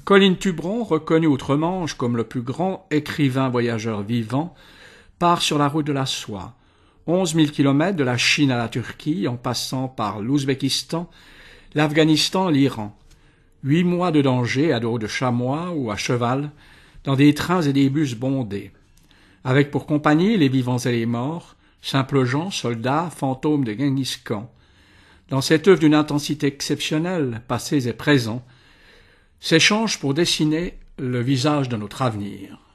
Colin Tubron, reconnu outre-Manche comme le plus grand écrivain voyageur vivant, part sur la route de la soie. 11 000 kilomètres de la Chine à la Turquie, en passant par l'Ouzbékistan, l'Afghanistan, l'Iran. 8 mois de danger à dos de chamois ou à cheval, dans des trains et des bus bondés. Avec pour compagnie les vivants et les morts, simples gens, soldats, fantômes de Genghis Khan. Dans cette œuvre d'une intensité exceptionnelle, passés et présents, s'échangent pour dessiner le visage de notre avenir.